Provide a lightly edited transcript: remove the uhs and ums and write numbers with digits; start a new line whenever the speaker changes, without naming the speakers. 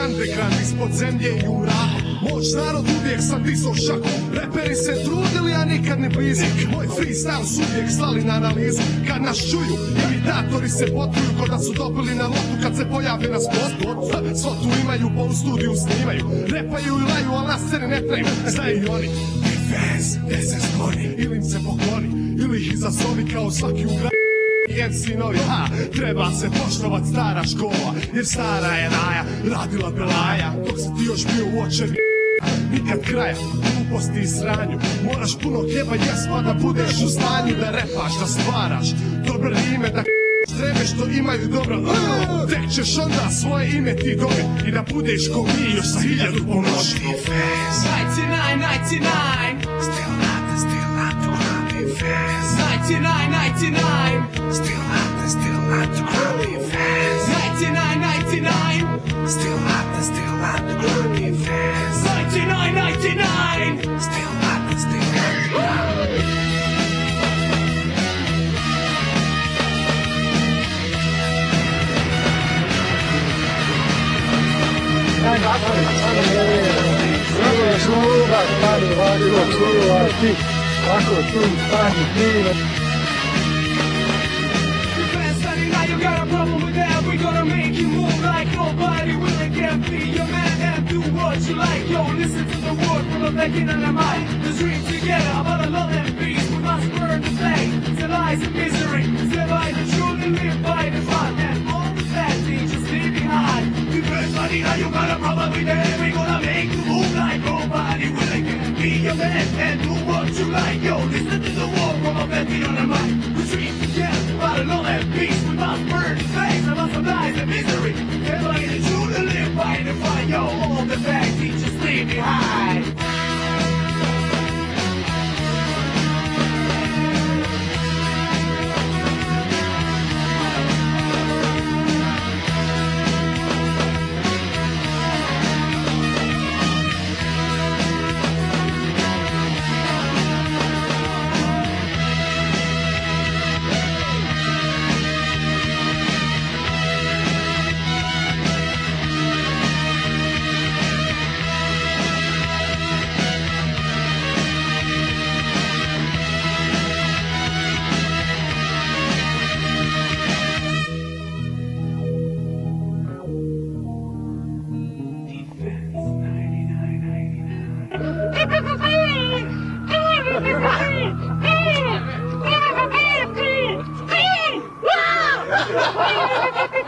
underground ispod zemlje i u mraku. Moć narod uvijek sam dizao šakom. Reperi se trudili, a nikad ne blizu. Moj freestyle su uvijek slali na analizu. Kad nas čuju, imitatori se potruju ko da su dobili na lotu kad se pojave na spotu. Svotu imaju, pa u studiju snimaju. Repaju i laju, ali na sceni ne traju. Znaju i oni, ti fans, gde se skloni. Ili im se pokloni, ili ih izazovi kao svaki u gradu. Sinovi, treba se poštovat stara škola, jer stara je Raja radila belaja. Dok si ti još bio u očevi, nikad kraja, gluposti i sranju. Moraš puno hljeba jes pa da budeš u stanju da repaš, da stvaraš dobre rime, da strebe što imaju dobro. Tek ćeš onda svoje ime ti dobit i da budeš ko mi još sa 1000 pomoći.
99, 99, still not to be fast. 99, 99, still not to be fast. 99, 99, still not to be fast. 99, 99, still not to be fast.
Sada sluga stani vadilo čuvati, ako tu stani krivo.
You got a problem with that, we gonna make you move like nobody will again. Be your man and do what you like. Yo, listen to the word from the back in the mind. Let's dream together about a love and peace. We must burn the flame, the lies and misery. Stay by the truth and live by the fun. And all the bad things just leave behind. Because Marina, you got a problem with that, we gonna make you move like nobody will again. Be your man and do what you like. Yo, listen to the word from the back in the mind. Let's dream together about a love and peace. We must burn the flames of some lies and misery. Stay by the truth and live by the fun. Yo, all the bad things just leave behind.
Wow!